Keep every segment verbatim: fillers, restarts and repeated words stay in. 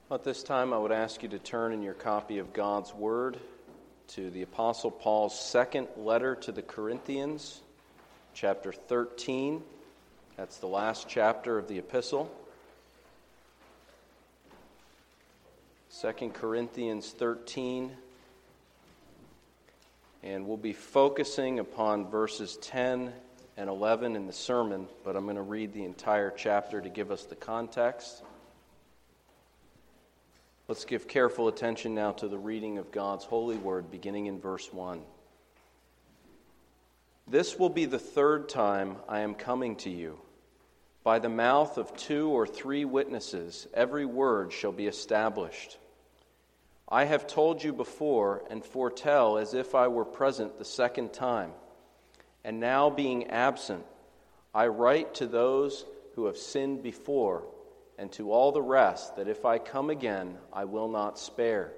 At this time, I would ask you to turn in your copy of God's Word to the Apostle Paul's second letter to the Corinthians, chapter thirteen. That's the last chapter of the epistle. Second Corinthians thirteen. And we'll be focusing upon verses ten and eleven in the sermon, but I'm going to read the entire chapter to give us the context. Let's give careful attention now to the reading of God's holy word, beginning in verse one. This will be the third time I am coming to you. By the mouth of two or three witnesses, every word shall be established. I have told you before and foretell as if I were present the second time. And now being absent, I write to those who have sinned before, and to all the rest, that if I come again, I will not spare.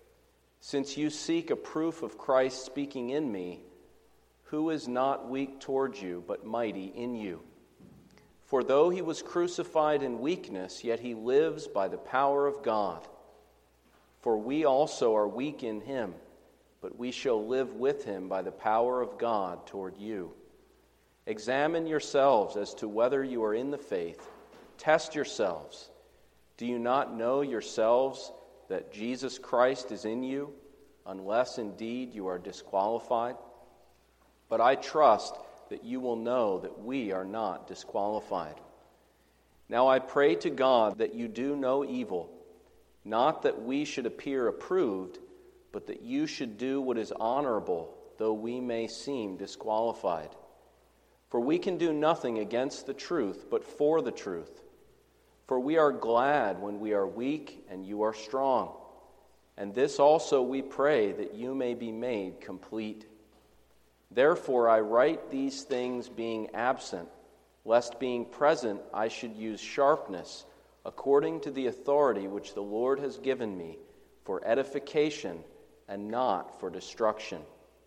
Since you seek a proof of Christ speaking in me, who is not weak towards you, but mighty in you? For though he was crucified in weakness, yet he lives by the power of God. For we also are weak in him, but we shall live with him by the power of God toward you. Examine yourselves as to whether you are in the faith. Test yourselves. Do you not know yourselves that Jesus Christ is in you, unless indeed you are disqualified? But I trust that you will know that we are not disqualified. Now I pray to God that you do no evil, not that we should appear approved, but that you should do what is honorable, though we may seem disqualified. For we can do nothing against the truth, but for the truth. For we are glad when we are weak and you are strong. And this also we pray, that you may be made complete. Therefore I write these things being absent, lest being present I should use sharpness, according to the authority which the Lord has given me, for edification and not for destruction.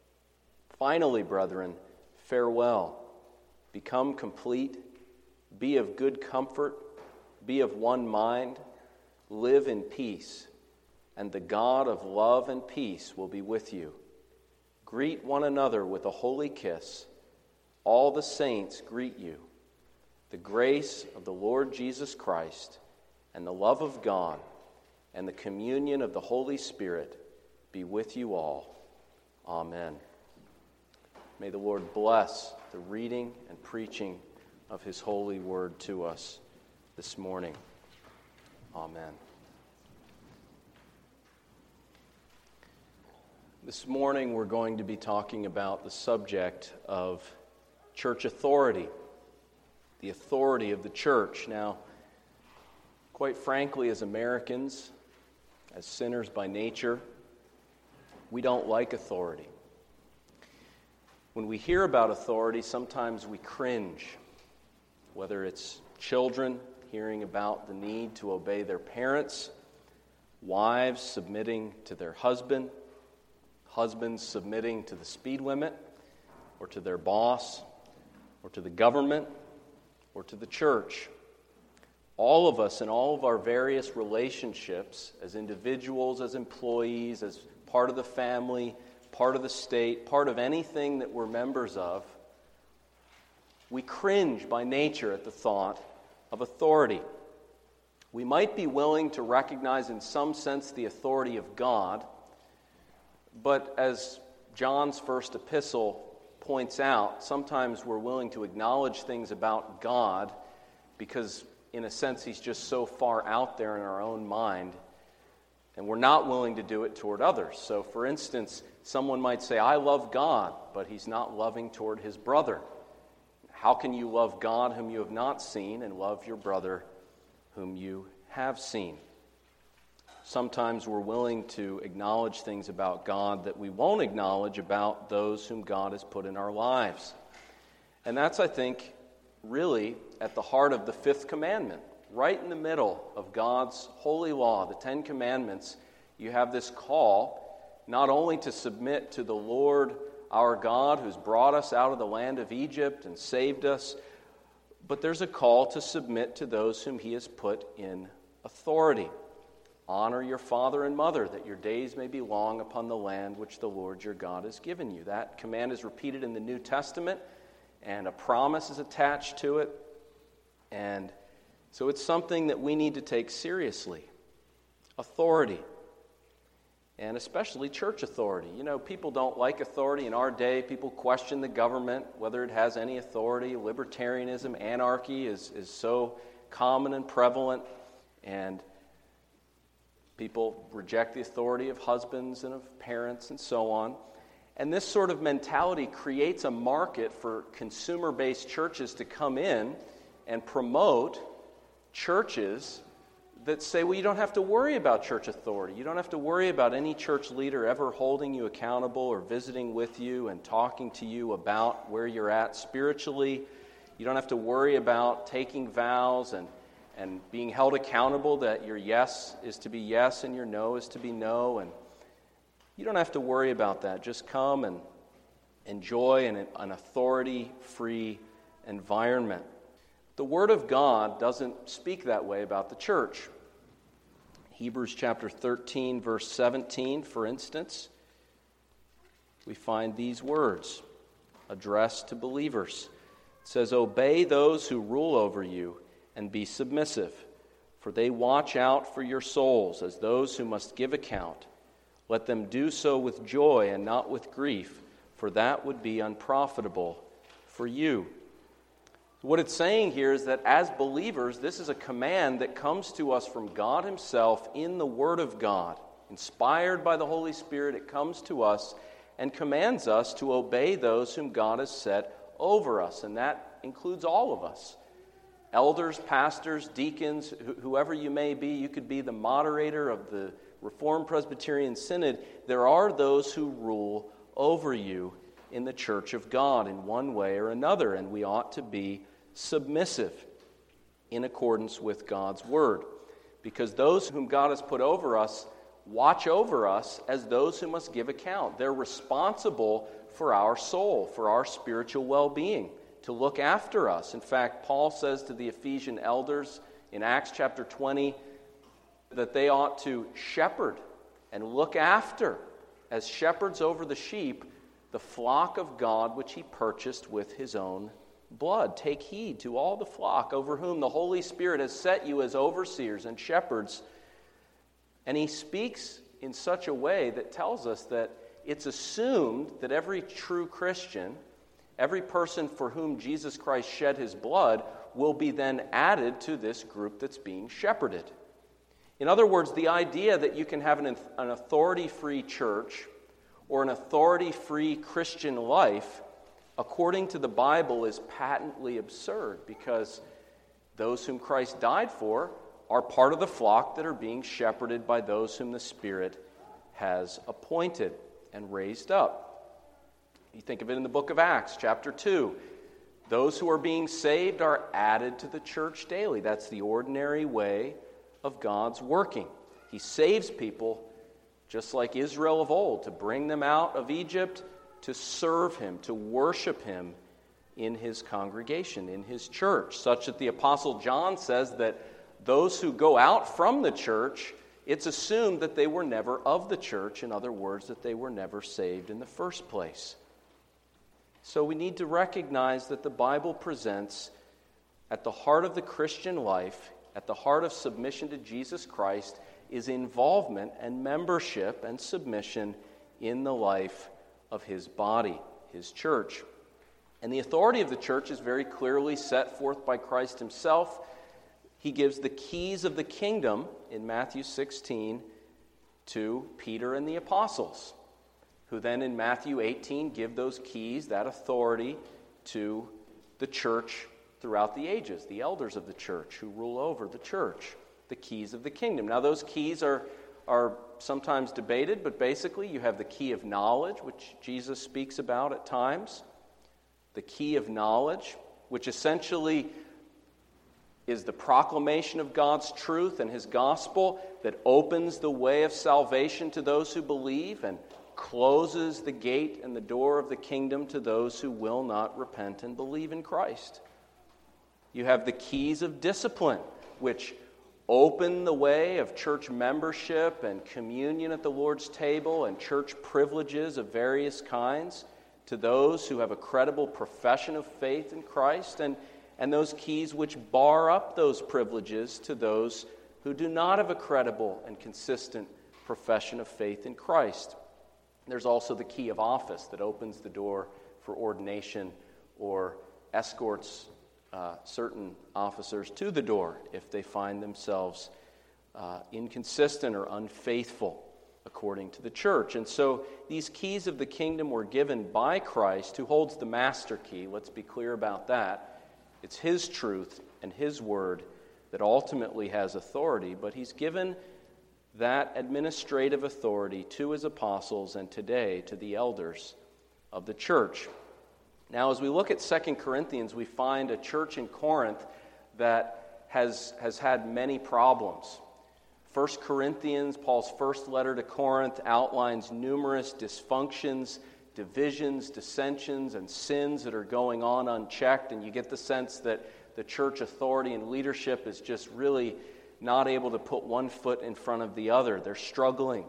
Finally, brethren, farewell. Become complete. Be of good comfort. Be of one mind, live in peace, and the God of love and peace will be with you. Greet one another with a holy kiss. All the saints greet you. The grace of the Lord Jesus Christ, and the love of God, and the communion of the Holy Spirit be with you all. Amen. May the Lord bless the reading and preaching of his holy word to us this morning. Amen. This morning we're going to be talking about the subject of church authority, the authority of the church. Now, quite frankly, as Americans, as sinners by nature, we don't like authority. When we hear about authority, sometimes we cringe, whether it's children hearing about the need to obey their parents, wives submitting to their husband, husbands submitting to the speed limit, or to their boss, or to the government, or to the church. All of us in all of our various relationships, as individuals, as employees, as part of the family, part of the state, part of anything that we're members of, we cringe by nature at the thought of authority. We might be willing to recognize in some sense the authority of God, but as John's first epistle points out, sometimes we're willing to acknowledge things about God because, in a sense, he's just so far out there in our own mind, and we're not willing to do it toward others. So, for instance, someone might say, I love God, but he's not loving toward his brother. How can you love God whom you have not seen and love your brother whom you have seen? Sometimes we're willing to acknowledge things about God that we won't acknowledge about those whom God has put in our lives. And that's, I think, really at the heart of the fifth commandment. Right in the middle of God's holy law, the Ten Commandments, you have this call not only to submit to the Lord our God who's brought us out of the land of Egypt and saved us, but there's a call to submit to those whom he has put in authority. Honor your father and mother, that your days may be long upon the land which the Lord your God has given you. That command is repeated in the New Testament, and a promise is attached to it. And so it's something that we need to take seriously. Authority. And especially church authority. You know, people don't like authority in our day. People question the government, whether it has any authority. Libertarianism, anarchy is, is so common and prevalent. And people reject the authority of husbands and of parents and so on. And this sort of mentality creates a market for consumer-based churches to come in and promote churches that say, well, you don't have to worry about church authority. You don't have to worry about any church leader ever holding you accountable or visiting with you and talking to you about where you're at spiritually. You don't have to worry about taking vows and, and being held accountable that your yes is to be yes and your no is to be no. And you don't have to worry about that. Just come and enjoy an, an authority-free environment. The Word of God doesn't speak that way about the church. Hebrews chapter thirteen, verse seventeen, for instance, we find these words addressed to believers. It says, "Obey those who rule over you and be submissive, for they watch out for your souls as those who must give account. Let them do so with joy and not with grief, for that would be unprofitable for you." What it's saying here is that as believers, this is a command that comes to us from God Himself in the Word of God. Inspired by the Holy Spirit, it comes to us and commands us to obey those whom God has set over us, and that includes all of us. Elders, pastors, deacons, wh- whoever you may be, you could be the moderator of the Reformed Presbyterian Synod. There are those who rule over you in the church of God in one way or another, and we ought to be submissive in accordance with God's Word, because those whom God has put over us watch over us as those who must give account. They're responsible for our soul, for our spiritual well-being, to look after us. In fact, Paul says to the Ephesian elders in Acts chapter twenty that they ought to shepherd and look after, as shepherds over the sheep, the flock of God which He purchased with His own blood. Take heed to all the flock over whom the Holy Spirit has set you as overseers and shepherds. And he speaks in such a way that tells us that it's assumed that every true Christian, every person for whom Jesus Christ shed His blood, will be then added to this group that's being shepherded. In other words, the idea that you can have an, an authority-free church or an authority-free Christian life, according to the Bible, is patently absurd, because those whom Christ died for are part of the flock that are being shepherded by those whom the Spirit has appointed and raised up. You think of it in the book of Acts, chapter two. Those who are being saved are added to the church daily. That's the ordinary way of God's working. He saves people just like Israel of old, to bring them out of Egypt, to serve Him, to worship Him in His congregation, in His church, such that the Apostle John says that those who go out from the church, it's assumed that they were never of the church. In other words, that they were never saved in the first place. So we need to recognize that the Bible presents at the heart of the Christian life, at the heart of submission to Jesus Christ, is involvement and membership and submission in the life of His body, His church. And the authority of the church is very clearly set forth by Christ Himself. He gives the keys of the kingdom in Matthew sixteen to Peter and the apostles, who then in Matthew eighteen give those keys, that authority, to the church throughout the ages, the elders of the church who rule over the church, the keys of the kingdom. Now those keys are are sometimes debated, but basically you have the key of knowledge, which Jesus speaks about at times. The key of knowledge, which essentially is the proclamation of God's truth and His gospel that opens the way of salvation to those who believe and closes the gate and the door of the kingdom to those who will not repent and believe in Christ. You have the keys of discipline, which open the way of church membership and communion at the Lord's table and church privileges of various kinds to those who have a credible profession of faith in Christ, and, and those keys which bar up those privileges to those who do not have a credible and consistent profession of faith in Christ. There's also the key of office that opens the door for ordination or escorts uh, certain officers to the door if they find themselves uh, inconsistent or unfaithful according to the church. And so these keys of the kingdom were given by Christ, who holds the master key. Let's be clear about that. It's His truth and His word that ultimately has authority, but He's given that administrative authority to His apostles and today to the elders of the church. Now, as we look at Second Corinthians, we find a church in Corinth that has, has had many problems. First Corinthians, Paul's first letter to Corinth, outlines numerous dysfunctions, divisions, dissensions, and sins that are going on unchecked, and you get the sense that the church authority and leadership is just really not able to put one foot in front of the other. They're struggling,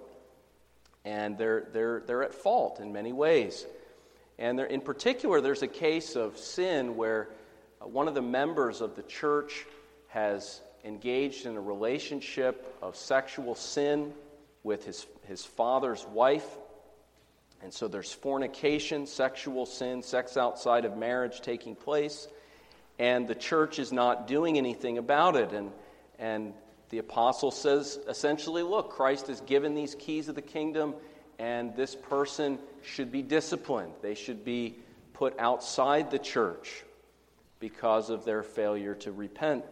and they're they're they're at fault in many ways. And there, in particular, there's a case of sin where one of the members of the church has engaged in a relationship of sexual sin with his, his father's wife. And so there's fornication, sexual sin, sex outside of marriage taking place. And the church is not doing anything about it. And, and the apostle says, essentially, look, Christ has given these keys of the kingdom, and this person should be disciplined. They should be put outside the church because of their failure to repent.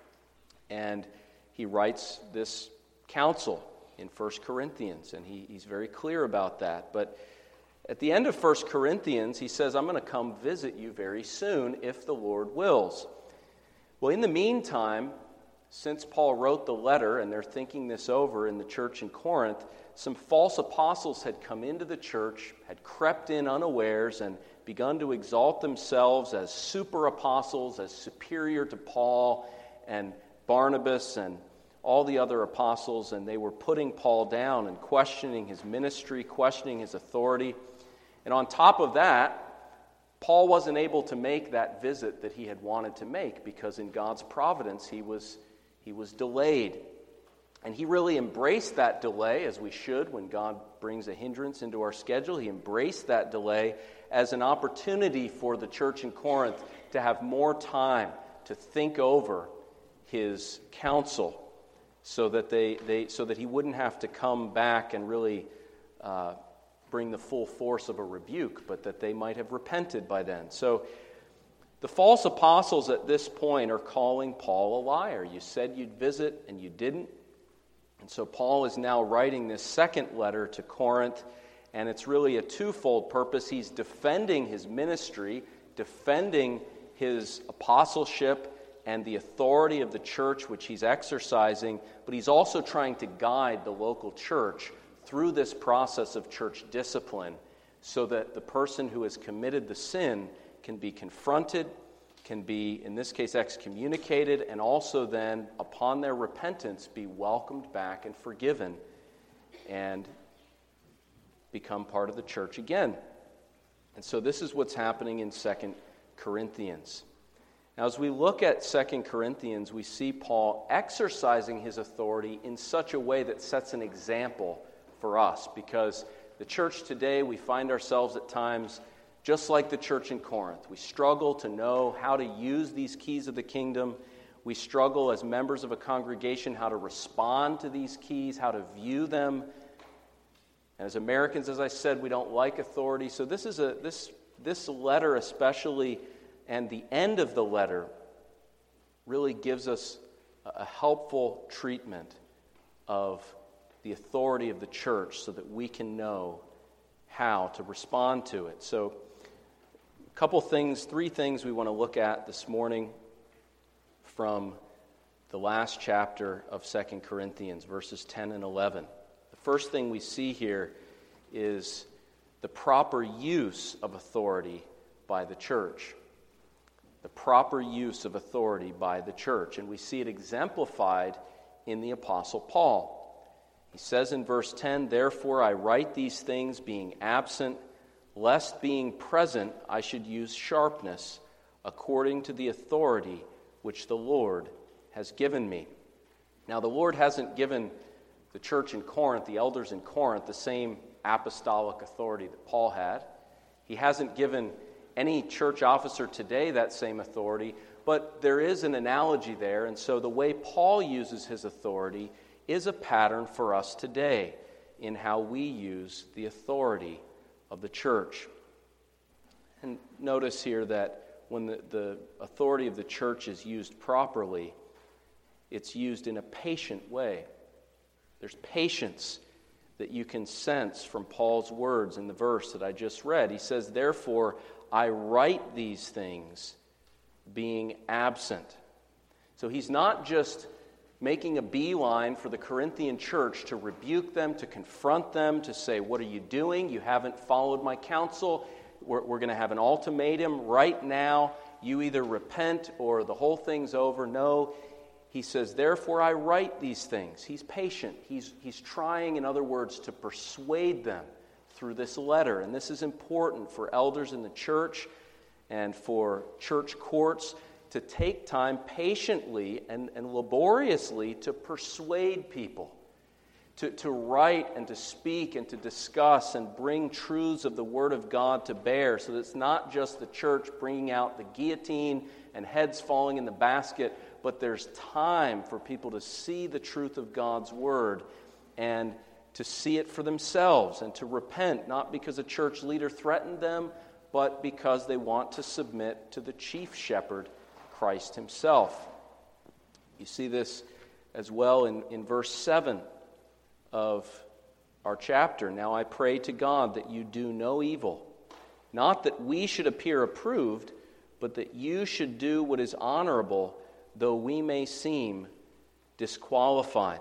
And he writes this counsel in First Corinthians, and he, he's very clear about that. But at the end of First Corinthians, he says, I'm going to come visit you very soon if the Lord wills. Well, in the meantime, since Paul wrote the letter, and they're thinking this over in the church in Corinth, some false apostles had come into the church, had crept in unawares, and begun to exalt themselves as super apostles, as superior to Paul and Barnabas and all the other apostles, and they were putting Paul down and questioning his ministry, questioning his authority. And on top of that, Paul wasn't able to make that visit that he had wanted to make because in God's providence he was he was delayed. And he really embraced that delay, as we should when God brings a hindrance into our schedule. He embraced that delay as an opportunity for the church in Corinth to have more time to think over his counsel, so that they, they so that he wouldn't have to come back and really uh, bring the full force of a rebuke, but that they might have repented by then. So the false apostles at this point are calling Paul a liar. You said you'd visit and you didn't. And so Paul is now writing this second letter to Corinth, and it's really a twofold purpose. He's defending his ministry, defending his apostleship and the authority of the church which he's exercising, but he's also trying to guide the local church through this process of church discipline so that the person who has committed the sin can be confronted, can be, in this case, excommunicated, and also then, upon their repentance, be welcomed back and forgiven and become part of the church again. And so this is what's happening in Second Corinthians. Now, as we look at Second Corinthians, we see Paul exercising his authority in such a way that sets an example for us, because the church today, we find ourselves at times just like the church in Corinth. We struggle to know how to use these keys of the kingdom. We struggle as members of a congregation how to respond to these keys, how to view them. And as Americans, as I said, we don't like authority. So this is a this this letter especially, and the end of the letter really gives us a helpful treatment of the authority of the church so that we can know how to respond to it. So a couple things, three things we want to look at this morning from the last chapter of Second Corinthians, verses ten and eleven. The first thing we see here is the proper use of authority by the church. The proper use of authority by the church. And we see it exemplified in the Apostle Paul. He says in verse ten, "Therefore I write these things being absent, lest being present I should use sharpness, according to the authority which the Lord has given me." Now, the Lord hasn't given the church in Corinth, the elders in Corinth, the same apostolic authority that Paul had. He hasn't given any church officer today that same authority, but there is an analogy there, and so the way Paul uses his authority is a pattern for us today in how we use the authority of the church. And notice here that when the, the authority of the church is used properly, it's used in a patient way. There's patience that you can sense from Paul's words in the verse that I just read. He says, "Therefore, I write these things being absent." So he's not just making a beeline for the Corinthian church to rebuke them, to confront them, to say, "What are you doing? You haven't followed my counsel. We're, we're going to have an ultimatum right now. You either repent or the whole thing's over." No, he says, "Therefore I write these things." He's patient. He's, he's trying, in other words, to persuade them through this letter. And this is important for elders in the church and for church courts to take time patiently and, and laboriously to persuade people, to, to write and to speak and to discuss and bring truths of the Word of God to bear, so that it's not just the church bringing out the guillotine and heads falling in the basket, but there's time for people to see the truth of God's Word and to see it for themselves and to repent, not because a church leader threatened them, but because they want to submit to the chief shepherd, Christ himself. You see this as well in, in verse seven of our chapter. "Now I pray to God that you do no evil, not that we should appear approved, but that you should do what is honorable, though we may seem disqualified."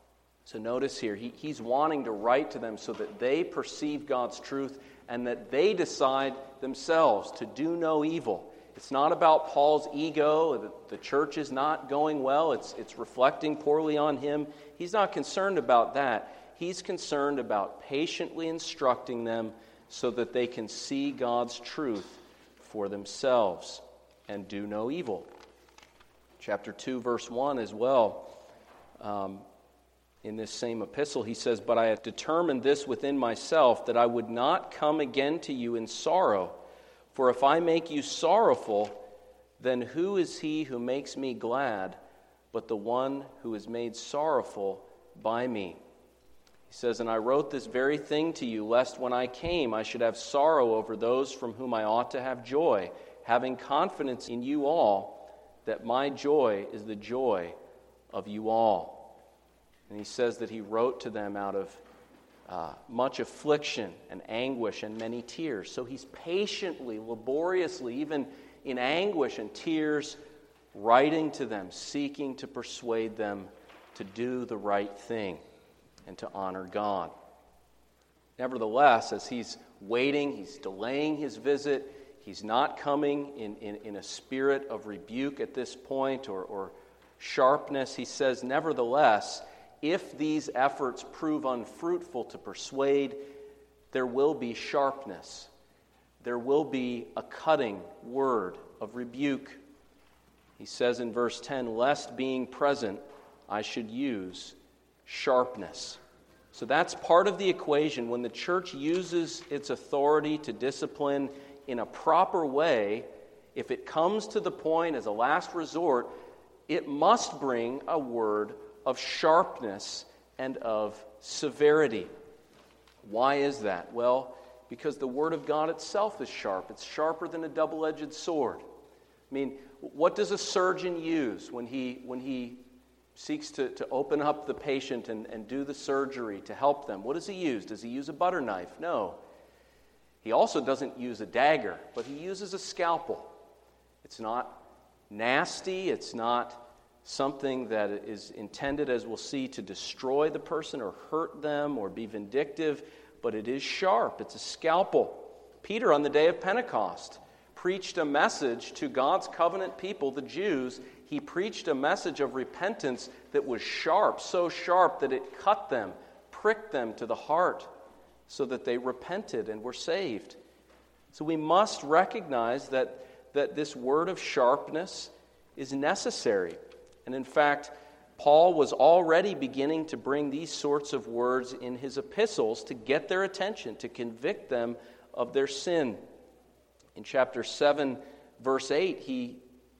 So notice here, he, he's wanting to write to them so that they perceive God's truth and that they decide themselves to do no evil. It's not about Paul's ego, that the church is not going well, it's, it's reflecting poorly on him. He's not concerned about that. He's concerned about patiently instructing them so that they can see God's truth for themselves and do no evil. Chapter two, verse one as well. Um, in this same epistle, he says, "But I have determined this within myself, that I would not come again to you in sorrow. For if I make you sorrowful, then who is he who makes me glad but the one who is made sorrowful by me?" He says, "And I wrote this very thing to you, lest when I came I should have sorrow over those from whom I ought to have joy, having confidence in you all, that my joy is the joy of you all." And he says that he wrote to them out of uh, much affliction and anguish and many tears. So he's patiently, laboriously, even in anguish and tears, writing to them, seeking to persuade them to do the right thing and to honor God. Nevertheless, as he's waiting, he's delaying his visit, he's not coming in, in, in a spirit of rebuke at this point or, or sharpness. He says, nevertheless, if these efforts prove unfruitful to persuade, there will be sharpness. There will be a cutting word of rebuke. He says in verse ten, "Lest being present, I should use sharpness." So that's part of the equation. When the church uses its authority to discipline in a proper way, if it comes to the point as a last resort, it must bring a word of sharpness and of severity. Why is that? Well, because the Word of God itself is sharp. It's sharper than a double-edged sword. I mean, what does a surgeon use when he when he seeks to, to open up the patient and, and do the surgery to help them? What does he use? Does he use a butter knife? No. He also doesn't use a dagger, but he uses a scalpel. It's not nasty. It's not something that is intended, as we'll see, to destroy the person or hurt them or be vindictive, but it is sharp. It's a scalpel. Peter, on the day of Pentecost, preached a message to God's covenant people, the Jews. He preached a message of repentance that was sharp, so sharp that it cut them, pricked them to the heart, so that they repented and were saved. So we must recognize that, that this word of sharpness is necessary. And in fact, Paul was already beginning to bring these sorts of words in his epistles to get their attention, to convict them of their sin. In chapter seven, verse eight, he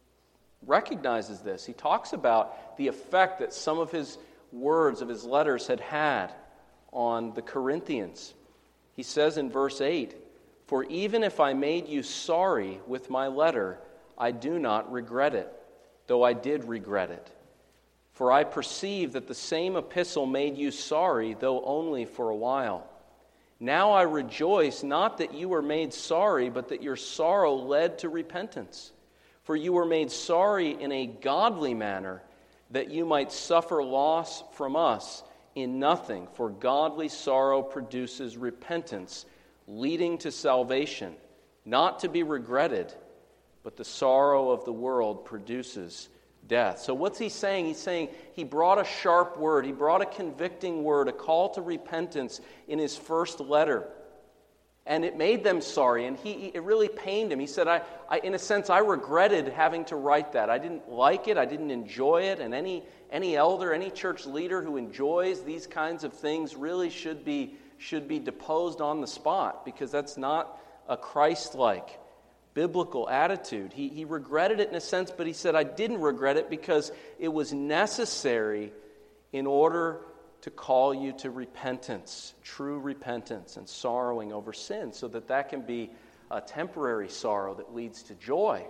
recognizes this. He talks about the effect that some of his words of his letters had had on the Corinthians. He says in verse eight, "For even if I made you sorry with my letter, I do not regret it, though I did regret it. For I perceive that the same epistle made you sorry, though only for a while. Now I rejoice not that you were made sorry, but that your sorrow led to repentance. For you were made sorry in a godly manner, that you might suffer loss from us in nothing. For godly sorrow produces repentance, leading to salvation, not to be regretted, but the sorrow of the world produces death." So what's he saying? He's saying he brought a sharp word, he brought a convicting word, a call to repentance in his first letter. And it made them sorry, and he it really pained him. He said, I, I in a sense, I regretted having to write that. I didn't like it, I didn't enjoy it, and any any elder, any church leader who enjoys these kinds of things really should be should be deposed on the spot, because that's not a Christ-like biblical attitude. He, he regretted it in a sense, but he said, I didn't regret it because it was necessary in order to call you to repentance, true repentance and sorrowing over sin, so that that can be a temporary sorrow that leads to joy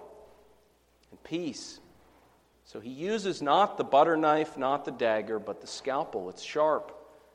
and peace. So he uses not the butter knife, not the dagger, but the scalpel. It's sharp.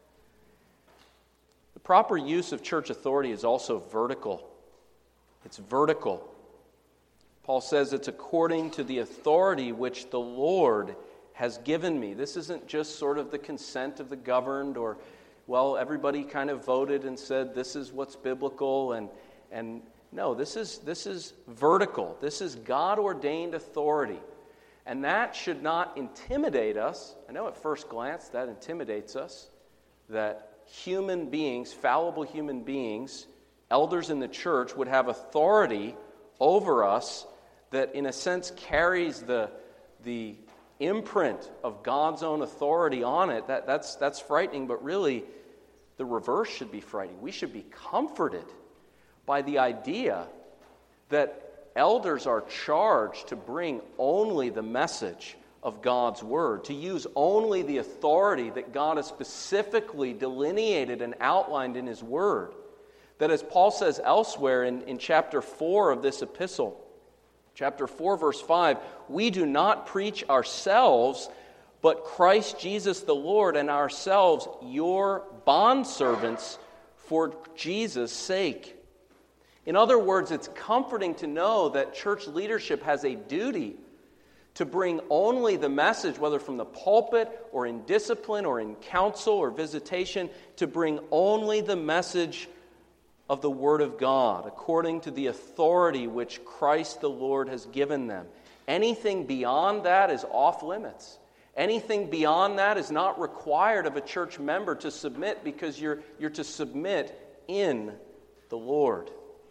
The proper use of church authority is also vertical. It's vertical. Paul says it's according to the authority which the Lord has given me. This isn't just sort of the consent of the governed, or, well, everybody kind of voted and said this is what's biblical, and and no, this is this is vertical. This is God-ordained authority. And that should not intimidate us. I know at first glance that intimidates us, that human beings, fallible human beings, elders in the church would have authority over us that in a sense carries the, the imprint of God's own authority on it. That, that's, that's frightening, but really the reverse should be frightening. We should be comforted by the idea that elders are charged to bring only the message of God's word, to use only the authority that God has specifically delineated and outlined in his word. That, as Paul says elsewhere in, in chapter four of this epistle, chapter four, verse five, we do not preach ourselves, but Christ Jesus the Lord, and ourselves your bondservants for Jesus' sake. In other words, it's comforting to know that church leadership has a duty to bring only the message, whether from the pulpit or in discipline or in counsel or visitation, to bring only the message of the Word of God, according to the authority which Christ the Lord has given them. Anything beyond that is off limits. Anything beyond that is not required of a church member to submit, because you're, you're to submit in the Lord.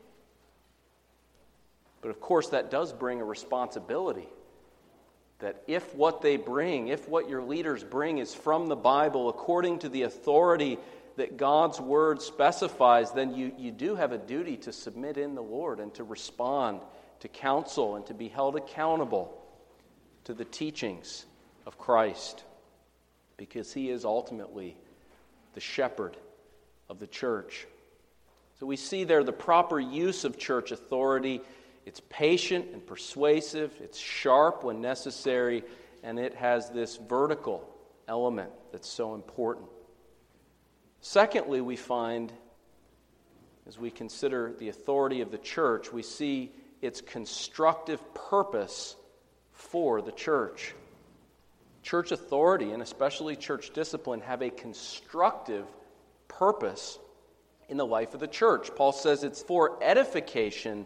But of course, that does bring a responsibility. That if what they bring, if what your leaders bring is from the Bible, according to the authority that God's word specifies, then you, you do have a duty to submit in the Lord and to respond to counsel and to be held accountable to the teachings of Christ, because he is ultimately the shepherd of the church. So we see there the proper use of church authority. It's patient and persuasive, it's sharp when necessary, and it has this vertical element that's so important. Secondly, we find, as we consider the authority of the church, we see its constructive purpose for the church. Church authority, and especially church discipline, have a constructive purpose in the life of the church. Paul says it's for edification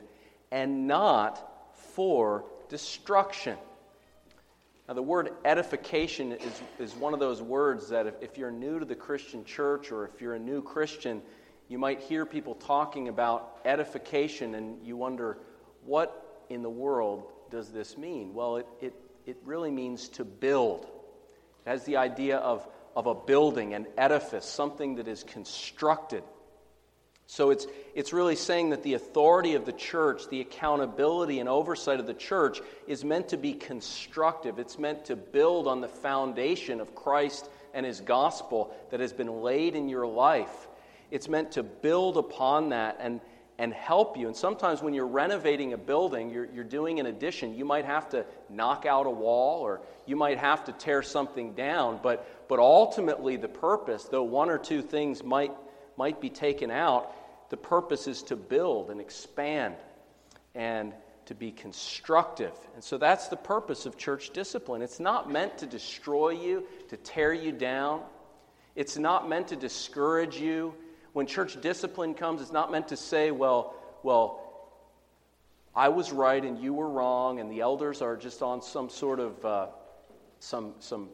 and not for destruction. Now, the word edification is, is one of those words that if, if you're new to the Christian church or if you're a new Christian, you might hear people talking about edification and you wonder, what in the world does this mean? Well, it, it, it really means to build. It has the idea of, of a building, an edifice, something that is constructed. So it's it's really saying that the authority of the church, the accountability and oversight of the church is meant to be constructive. It's meant to build on the foundation of Christ and His gospel that has been laid in your life. It's meant to build upon that and, and help you. And sometimes when you're renovating a building, you're, you're doing an addition, you might have to knock out a wall or you might have to tear something down. But, but ultimately the purpose, though one or two things might might be taken out, the purpose is to build and expand and to be constructive. And so that's the purpose of church discipline. It's not meant to destroy you, to tear you down. It's not meant to discourage you. When church discipline comes, it's not meant to say, well, well, I was right and you were wrong, and the elders are just on some sort of uh, some some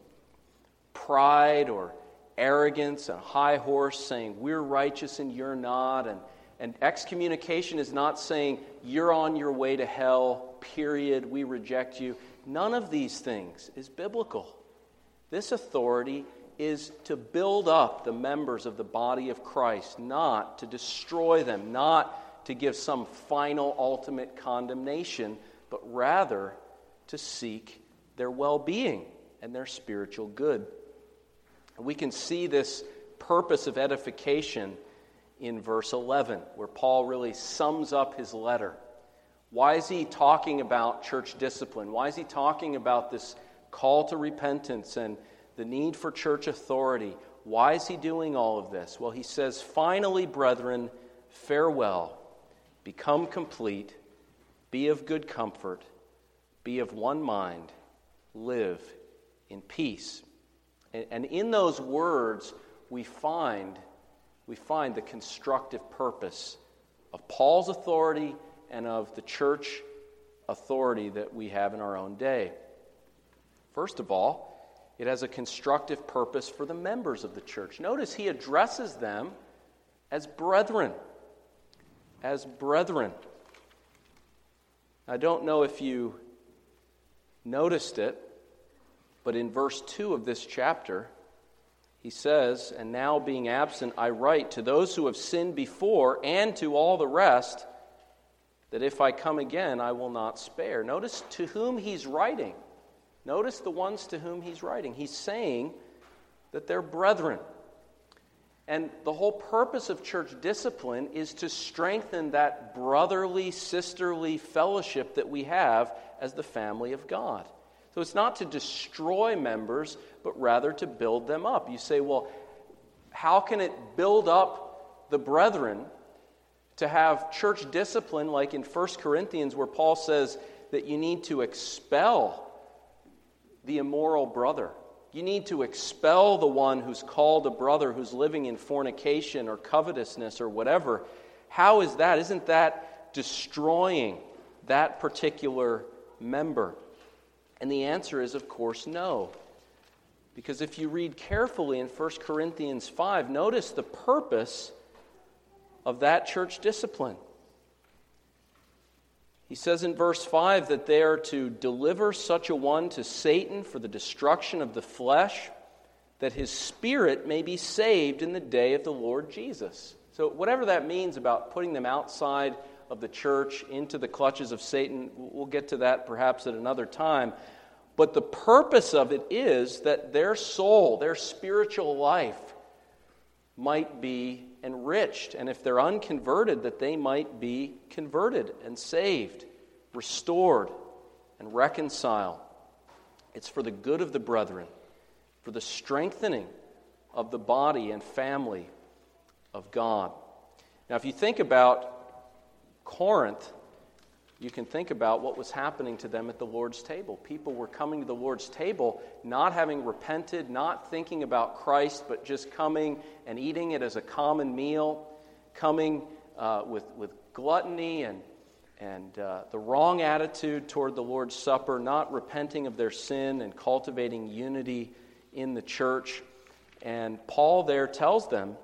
pride or arrogance and high horse saying we're righteous and you're not, and, and excommunication is not saying you're on your way to hell, period, we reject you. None of these things is biblical. This authority is to build up the members of the body of Christ, not to destroy them, not to give some final ultimate condemnation, but rather to seek their well-being and their spiritual good. We can see this purpose of edification in verse eleven, where Paul really sums up his letter. Why is he talking about church discipline? Why is he talking about this call to repentance and the need for church authority? Why is he doing all of this? Well, he says, "Finally, brethren, farewell. Become complete. Be of good comfort. Be of one mind. Live in peace." And in those words, we find, we find the constructive purpose of Paul's authority and of the church authority that we have in our own day. First of all, it has a constructive purpose for the members of the church. Notice he addresses them as brethren. As brethren. I don't know if you noticed it, but in verse two of this chapter, he says, "And now being absent, I write to those who have sinned before and to all the rest, that if I come again, I will not spare." Notice to whom he's writing. Notice the ones to whom he's writing. He's saying that they're brethren. And the whole purpose of church discipline is to strengthen that brotherly, sisterly fellowship that we have as the family of God. So it's not to destroy members, but rather to build them up. You say, well, how can it build up the brethren to have church discipline like in First Corinthians where Paul says that you need to expel the immoral brother. You need to expel the one who's called a brother who's living in fornication or covetousness or whatever. How is that? Isn't that destroying that particular member? And the answer is, of course, no. Because if you read carefully in First Corinthians five, notice the purpose of that church discipline. He says in verse five that they are to deliver such a one to Satan for the destruction of the flesh, that his spirit may be saved in the day of the Lord Jesus. So whatever that means about putting them outside of the church into the clutches of Satan, we'll get to that perhaps at another time. But the purpose of it is that their soul, their spiritual life might be enriched. And if they're unconverted, that they might be converted and saved, restored, and reconciled. It's for the good of the brethren, for the strengthening of the body and family of God. Now, if you think about Corinth, you can think about what was happening to them at the Lord's table. People were coming to the Lord's table not having repented, not thinking about Christ, but just coming and eating it as a common meal, coming uh, with, with gluttony and, and uh, the wrong attitude toward the Lord's Supper, not repenting of their sin and cultivating unity in the church. And Paul there tells them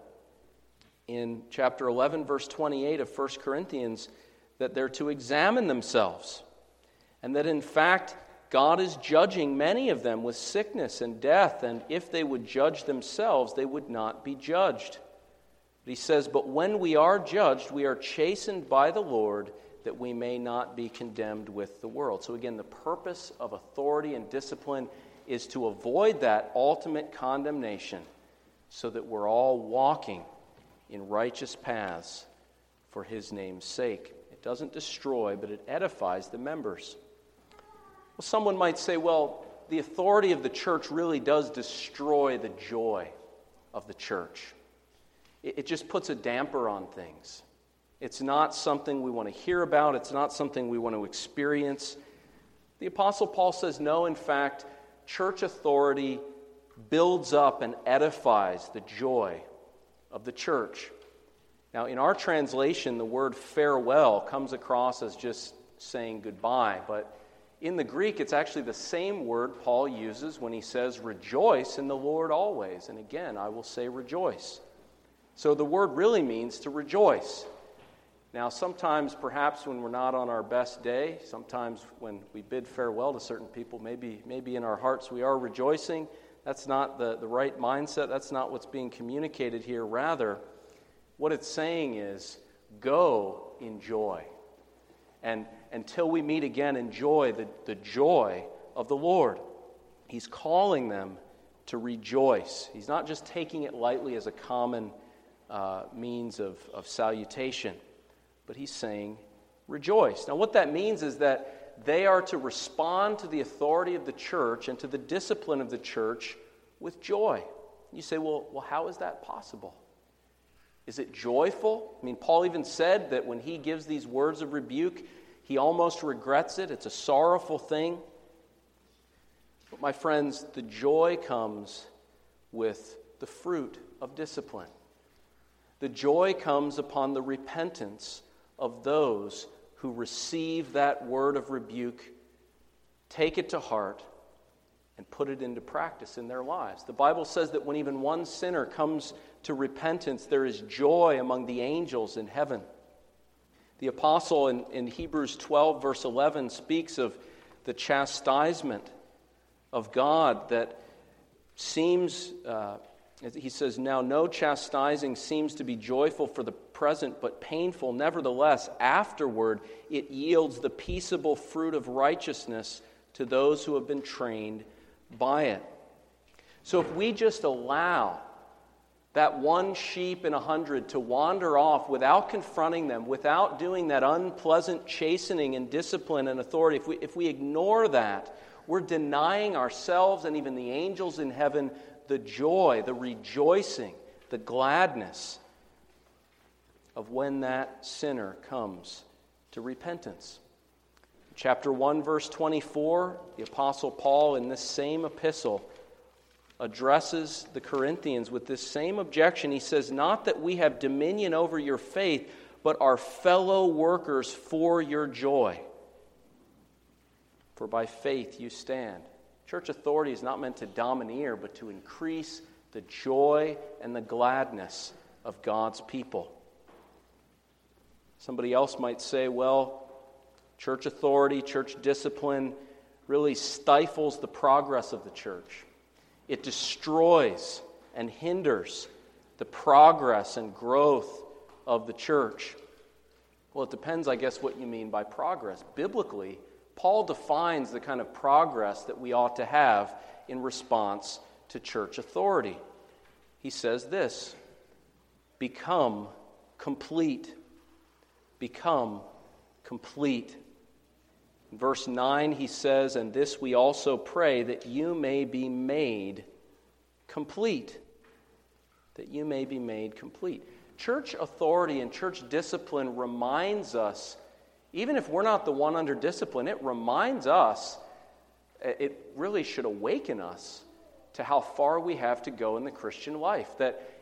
in chapter eleven, verse twenty-eight of First Corinthians, that they're to examine themselves, and that in fact God is judging many of them with sickness and death, and if they would judge themselves, they would not be judged. But he says, but when we are judged, we are chastened by the Lord, that we may not be condemned with the world. So again, the purpose of authority and discipline is to avoid that ultimate condemnation, so that we're all walking in righteous paths for his name's sake. It doesn't destroy, but it edifies the members. Well, someone might say, well, the authority of the church really does destroy the joy of the church. It, it just puts a damper on things. It's not something we want to hear about. It's not something we want to experience. The Apostle Paul says, no, in fact, church authority builds up and edifies the joy of the church. Now, in our translation, the word farewell comes across as just saying goodbye, but in the Greek, it's actually the same word Paul uses when he says, rejoice in the Lord always. And again, I will say rejoice. So the word really means to rejoice. Now, sometimes, perhaps when we're not on our best day, sometimes when we bid farewell to certain people, maybe, maybe in our hearts we are rejoicing. That's not the, the right mindset. That's not what's being communicated here. Rather, what it's saying is, go in joy. And until we meet again, enjoy the, the joy of the Lord. He's calling them to rejoice. He's not just taking it lightly as a common uh, means of, of salutation, but he's saying, rejoice. Now, what that means is that they are to respond to the authority of the church and to the discipline of the church with joy. You say, well, well, how is that possible? Is it joyful? I mean, Paul even said that when he gives these words of rebuke, he almost regrets it. It's a sorrowful thing. But my friends, the joy comes with the fruit of discipline. The joy comes upon the repentance of those who receive that word of rebuke, take it to heart, and put it into practice in their lives. The Bible says that when even one sinner comes to repentance, there is joy among the angels in heaven. The apostle in, in Hebrews twelve, verse eleven, speaks of the chastisement of God that seems, uh, he says, now no chastising seems to be joyful for the present, but painful. Nevertheless, afterward it yields the peaceable fruit of righteousness to those who have been trained by it. So if we just allow that one sheep in a hundred to wander off without confronting them, without doing that unpleasant chastening and discipline and authority, if we, if we ignore that, we're denying ourselves and even the angels in heaven the joy, the rejoicing, the gladness of when that sinner comes to repentance. Chapter one, verse twenty-four, the Apostle Paul in this same epistle addresses the Corinthians with this same objection. He says, not that we have dominion over your faith, but are fellow workers for your joy. For by faith you stand. Church authority is not meant to domineer, but to increase the joy and the gladness of God's people. Somebody else might say, well, church authority, church discipline really stifles the progress of the church. It destroys and hinders the progress and growth of the church. Well, it depends, I guess, what you mean by progress. Biblically, Paul defines the kind of progress that we ought to have in response to church authority. He says this, become complete. Become complete. In verse nine, he says, and this we also pray, that you may be made complete. That you may be made complete. Church authority and church discipline reminds us, even if we're not the one under discipline, it reminds us, it really should awaken us to how far we have to go in the Christian life. That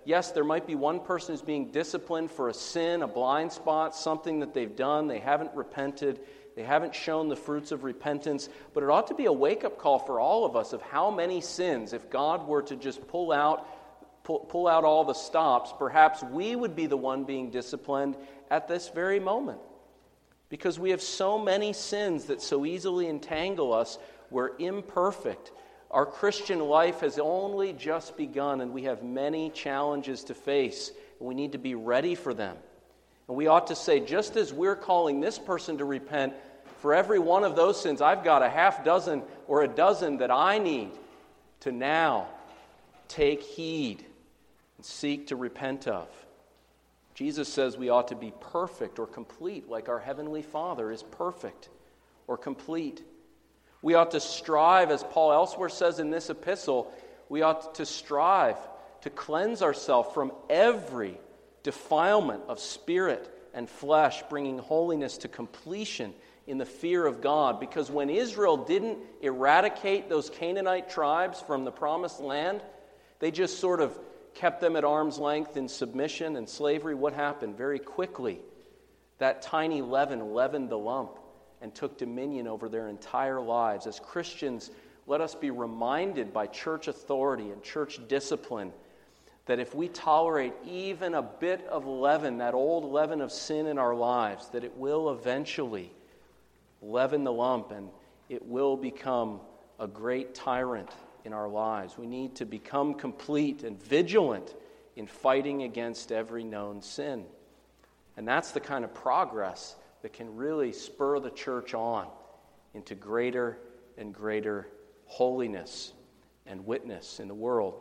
yes, there might be one person who's being disciplined for a sin, a blind spot, something that they've done, they haven't repented, they haven't shown the fruits of repentance, but it ought to be a wake-up call for all of us of how many sins, if God were to just pull out pull, pull out all the stops, perhaps we would be the one being disciplined at this very moment. Because we have so many sins that so easily entangle us. We're imperfect. Our Christian life has only just begun, and we have many challenges to face, and we need to be ready for them. And we ought to say, just as we're calling this person to repent, for every one of those sins, I've got a half dozen or a dozen that I need to now take heed and seek to repent of. Jesus says we ought to be perfect or complete, like our Heavenly Father is perfect or complete. We ought to strive, as Paul elsewhere says in this epistle, we ought to strive to cleanse ourselves from every defilement of spirit and flesh, bringing holiness to completion in the fear of God. Because when Israel didn't eradicate those Canaanite tribes from the promised land, they just sort of kept them at arm's length in submission and slavery. What happened? Very quickly, that tiny leaven leavened the lump and took dominion over their entire lives. As Christians, let us be reminded by church authority and church discipline that if we tolerate even a bit of leaven, that old leaven of sin in our lives, that it will eventually leaven the lump and it will become a great tyrant in our lives. We need to become complete and vigilant in fighting against every known sin. And that's the kind of progress that can really spur the church on into greater and greater holiness and witness in the world.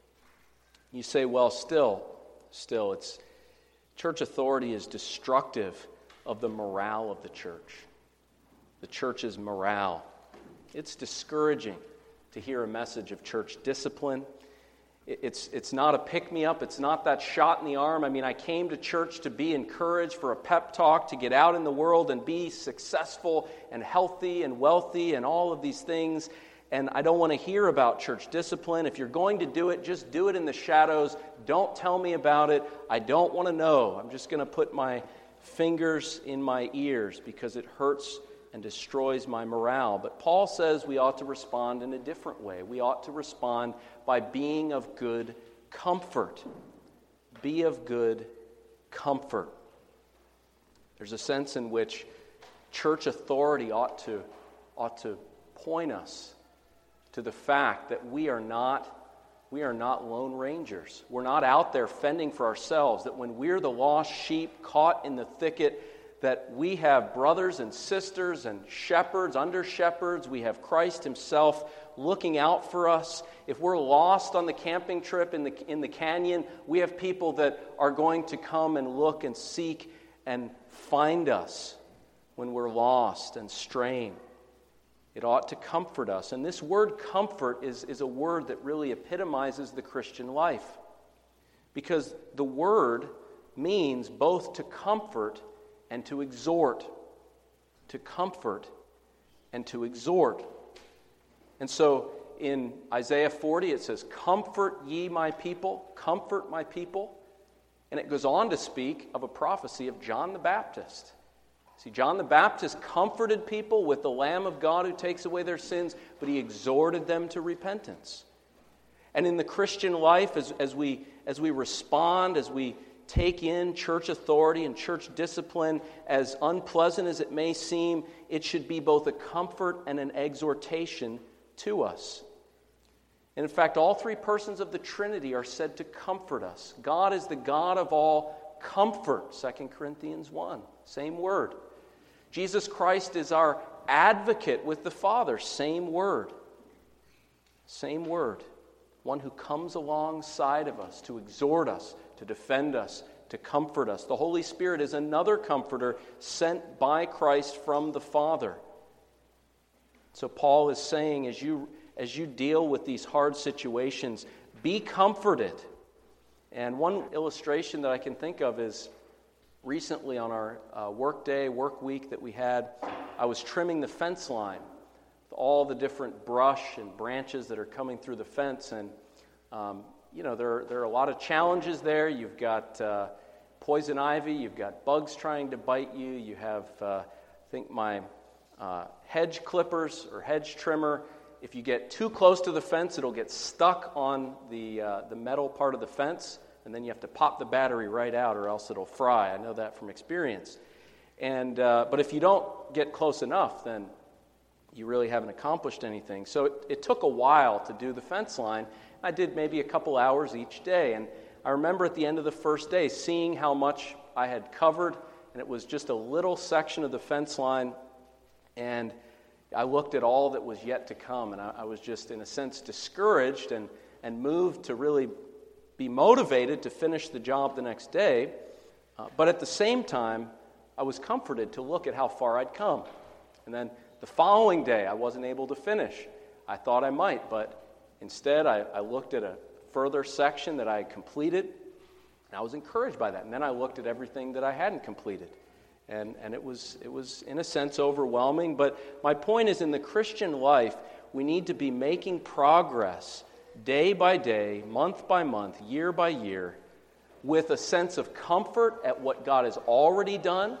You say, well, still, still, it's church authority is destructive of the morale of the church. The church's morale. It's discouraging to hear a message of church discipline. It's, it's not a pick-me-up. It's not that shot in the arm. I mean, I came to church to be encouraged, for a pep talk, to get out in the world and be successful and healthy and wealthy and all of these things. And I don't want to hear about church discipline. If you're going to do it, just do it in the shadows. Don't tell me about it. I don't want to know. I'm just going to put my fingers in my ears because it hurts and destroys my morale. But Paul says we ought to respond in a different way. We ought to respond by being of good comfort. Be of good comfort. There's a sense in which church authority ought to, ought to point us to the fact that we are not we are not lone rangers. We're not out there fending for ourselves, that when we're the lost sheep caught in the thicket, that we have brothers and sisters and shepherds, under shepherds. We have Christ himself looking out for us. If we're lost on the camping trip in the in the canyon, we have people that are going to come and look and seek and find us when we're lost and straying. It ought to comfort us. And this word comfort is, is a word that really epitomizes the Christian life. Because the word means both to comfort and to exhort. To comfort and to exhort. And so in Isaiah forty it says, "Comfort ye my people, comfort my people." And it goes on to speak of a prophecy of John the Baptist. See, John the Baptist comforted people with the Lamb of God who takes away their sins, but he exhorted them to repentance. And in the Christian life, as, as we as we respond, as we take in church authority and church discipline, as unpleasant as it may seem, it should be both a comfort and an exhortation to us. And in fact, all three persons of the Trinity are said to comfort us. God is the God of all comfort, Second Corinthians one, same word. Jesus Christ is our advocate with the Father, same word. Same word. One who comes alongside of us to exhort us, to defend us, to comfort us. The Holy Spirit is another comforter sent by Christ from the Father. So Paul is saying, as you as you deal with these hard situations, be comforted. And one illustration that I can think of is recently on our uh, work day, work week that we had, I was trimming the fence line, all the different brush and branches that are coming through the fence, and um, you know, there, there are a lot of challenges there. You've got uh, poison ivy, you've got bugs trying to bite you, you have, uh, I think my uh, hedge clippers or hedge trimmer. If you get too close to the fence, it'll get stuck on the uh, the metal part of the fence, and then you have to pop the battery right out or else it'll fry. I know that from experience. And uh, but if you don't get close enough, then you really haven't accomplished anything. So it, it took a while to do the fence line. I did maybe a couple hours each day, and I remember at the end of the first day seeing how much I had covered, and it was just a little section of the fence line, and I looked at all that was yet to come, and I, I was just, in a sense, discouraged and, and moved to really be motivated to finish the job the next day. Uh, but at the same time, I was comforted to look at how far I'd come. And then the following day, I wasn't able to finish. I thought I might, but instead I, I looked at a further section that I had completed, and I was encouraged by that. And then I looked at everything that I hadn't completed. And and it was, it was in a sense, overwhelming. But my point is, in the Christian life, we need to be making progress day by day, month by month, year by year, with a sense of comfort at what God has already done,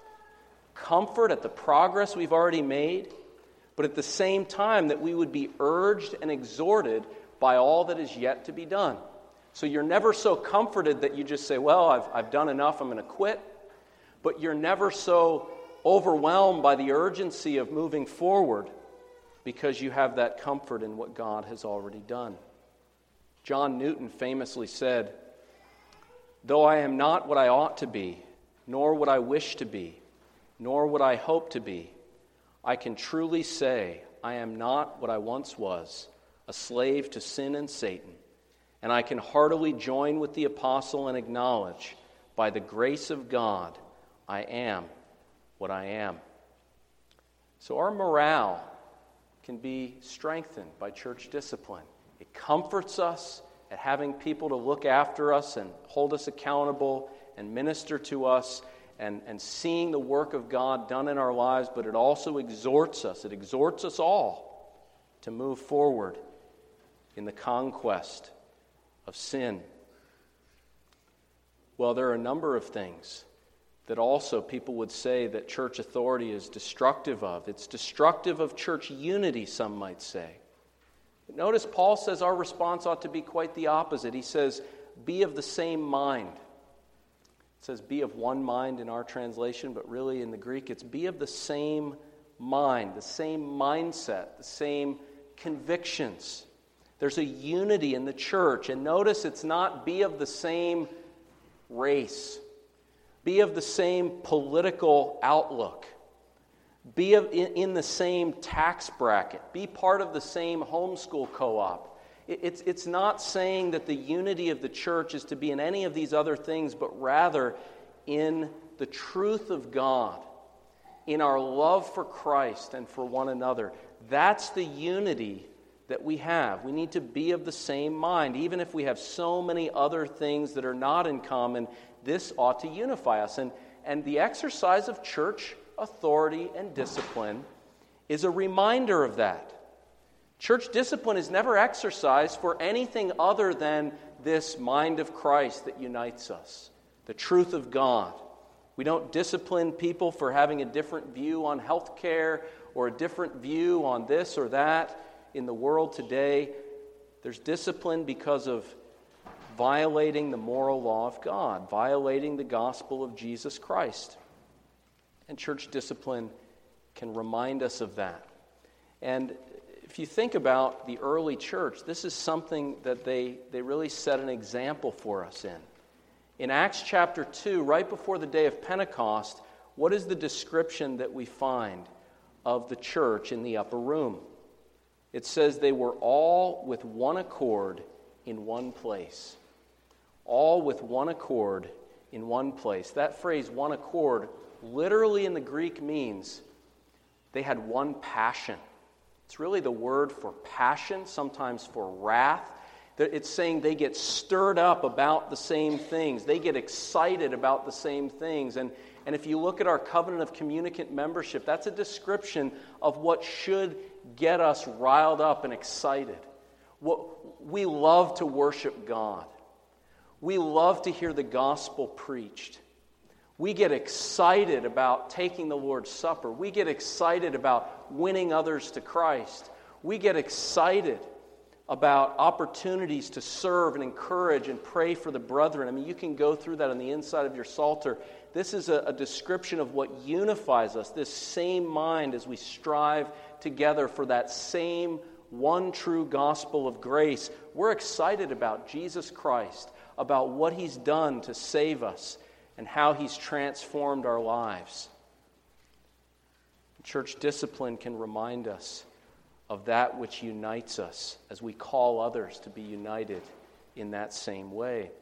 comfort at the progress we've already made, but at the same time that we would be urged and exhorted by all that is yet to be done. So you're never so comforted that you just say, well, I've, I've done enough, I'm going to quit. But you're never so overwhelmed by the urgency of moving forward because you have that comfort in what God has already done. John Newton famously said, "Though I am not what I ought to be, nor what I wish to be, nor what I hope to be, I can truly say I am not what I once was, a slave to sin and Satan, and I can heartily join with the apostle and acknowledge, by the grace of God, I am what I am." So our morale can be strengthened by church discipline. It comforts us at having people to look after us and hold us accountable and minister to us and, and seeing the work of God done in our lives, but it also exhorts us. It exhorts us all to move forward in the conquest of sin. Well, there are a number of things that also people would say that church authority is destructive of. It's destructive of church unity, some might say. But notice Paul says our response ought to be quite the opposite. He says, be of the same mind. It says be of one mind in our translation, but really in the Greek it's be of the same mind, the same mindset, the same convictions. There's a unity in the church. And notice it's not be of the same race. Be of the same political outlook. Be of, in, in the same tax bracket. Be part of the same homeschool co-op. It, it's, it's not saying that the unity of the church is to be in any of these other things, but rather in the truth of God, in our love for Christ and for one another. That's the unity that we have. We need to be of the same mind. Even if we have so many other things that are not in common, this ought to unify us. And, and the exercise of church authority and discipline is a reminder of that. Church discipline is never exercised for anything other than this mind of Christ that unites us, the truth of God. We don't discipline people for having a different view on health care or a different view on this or that in the world today. There's discipline because of violating the moral law of God, violating the gospel of Jesus Christ. And church discipline can remind us of that. And if you think about the early church, this is something that they, they really set an example for us in. In Acts chapter two, right before the day of Pentecost, what is the description that we find of the church in the upper room? It says they were all with one accord in one place. All with one accord in one place. That phrase, one accord, literally in the Greek means they had one passion. It's really the word for passion, sometimes for wrath. It's saying they get stirred up about the same things. They get excited about the same things. And, and if you look at our covenant of communicant membership, that's a description of what should get us riled up and excited. What, we love to worship God. We love to hear the gospel preached. We get excited about taking the Lord's Supper. We get excited about winning others to Christ. We get excited about opportunities to serve and encourage and pray for the brethren. I mean, you can go through that on the inside of your Psalter. This is a, a description of what unifies us, this same mind as we strive together for that same one true gospel of grace. We're excited about Jesus Christ, about what He's done to save us, and how He's transformed our lives. Church discipline can remind us of that which unites us as we call others to be united in that same way.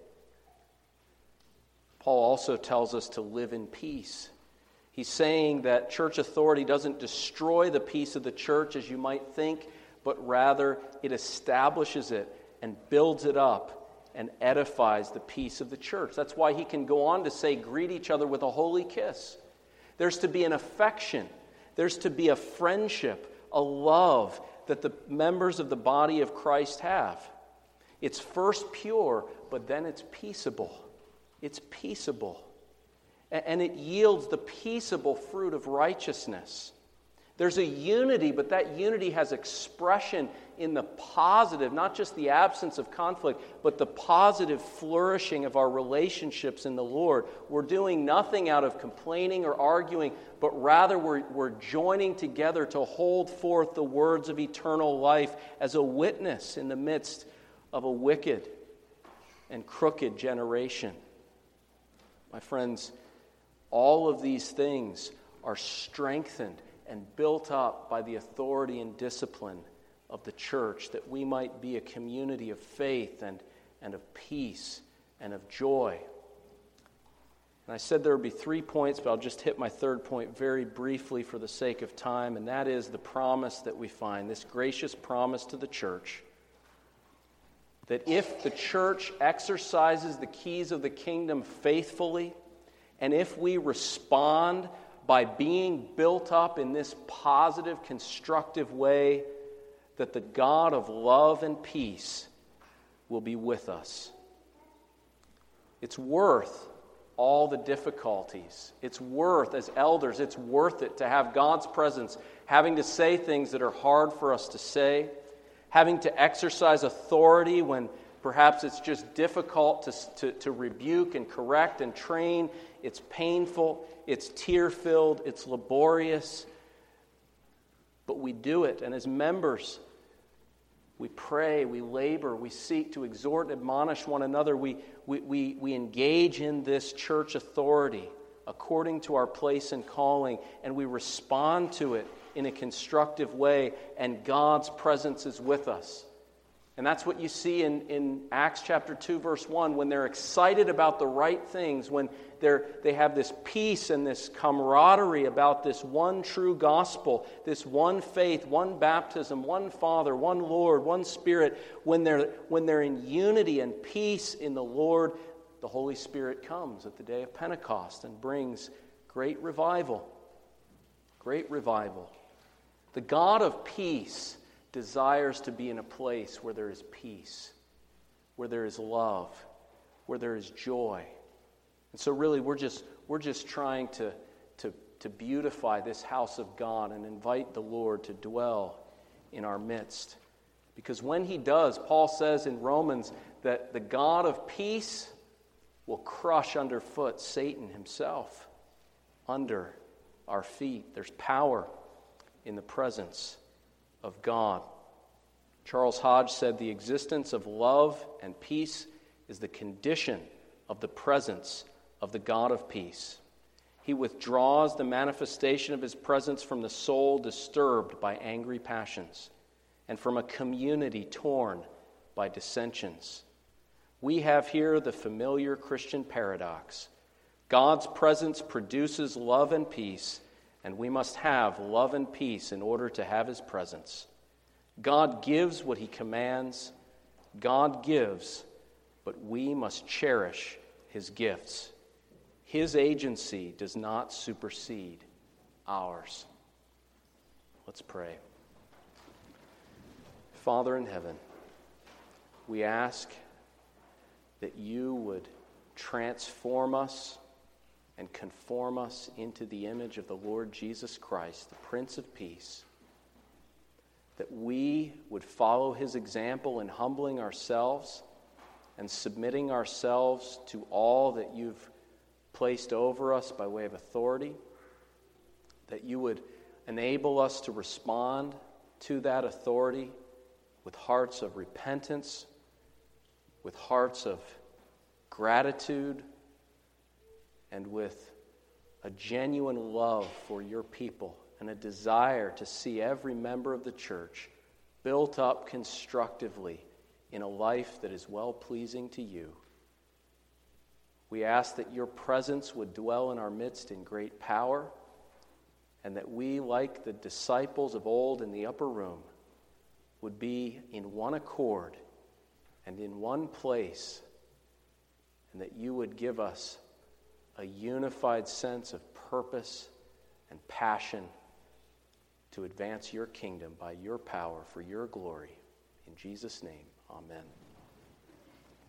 Paul also tells us to live in peace. He's saying that church authority doesn't destroy the peace of the church as you might think, but rather it establishes it and builds it up and edifies the peace of the church. That's why he can go on to say, greet each other with a holy kiss. There's to be an affection. There's to be a friendship, a love that the members of the body of Christ have. It's first pure, but then it's peaceable. It's peaceable. And it yields the peaceable fruit of righteousness. There's a unity, but that unity has expression in the positive, not just the absence of conflict, but the positive flourishing of our relationships in the Lord. We're doing nothing out of complaining or arguing, but rather we're, we're joining together to hold forth the words of eternal life as a witness in the midst of a wicked and crooked generation. My friends, all of these things are strengthened and built up by the authority and discipline of the church, that we might be a community of faith and, and of peace and of joy. And I said there would be three points, but I'll just hit my third point very briefly for the sake of time, and that is the promise that we find, this gracious promise to the church, that if the church exercises the keys of the kingdom faithfully, and if we respond by being built up in this positive, constructive way, that the God of love and peace will be with us. It's worth all the difficulties. It's worth, as elders, it's worth it to have God's presence, having to say things that are hard for us to say, having to exercise authority when perhaps it's just difficult to, to, to rebuke and correct and train. It's painful, it's tear-filled, it's laborious, but we do it. And as members, we pray, we labor, we seek to exhort and admonish one another. We, we, we, we engage in this church authority according to our place and calling, and we respond to it in a constructive way, and God's presence is with us. And that's what you see in, in Acts chapter two, verse one, when they're excited about the right things, when they're, they have this peace and this camaraderie about this one true gospel, this one faith, one baptism, one Father, one Lord, one Spirit. When they're, when they're in unity and peace in the Lord, the Holy Spirit comes at the day of Pentecost and brings great revival. Great revival. The God of peace desires to be in a place where there is peace, where there is love, where there is joy. And so really we're just we're just trying to, to, to beautify this house of God and invite the Lord to dwell in our midst. Because when He does, Paul says in Romans that the God of peace will crush underfoot Satan himself under our feet. There's power in the presence of God. Charles Hodge said, the existence of love and peace is the condition of the presence of the God of peace. He withdraws the manifestation of His presence from the soul disturbed by angry passions and from a community torn by dissensions. We have here the familiar Christian paradox. God's presence produces love and peace, and we must have love and peace in order to have His presence. God gives what He commands. God gives, but we must cherish His gifts. His agency does not supersede ours. Let's pray. Father in heaven, we ask that you would transform us and conform us into the image of the Lord Jesus Christ, the Prince of Peace, that we would follow his example in humbling ourselves and submitting ourselves to all that you've placed over us by way of authority, that you would enable us to respond to that authority with hearts of repentance, with hearts of gratitude, and with a genuine love for your people and a desire to see every member of the church built up constructively in a life that is well-pleasing to you. We ask that your presence would dwell in our midst in great power, and that we, like the disciples of old in the upper room, would be in one accord and in one place, and that you would give us a unified sense of purpose and passion to advance your kingdom by your power for your glory. In Jesus' name, amen.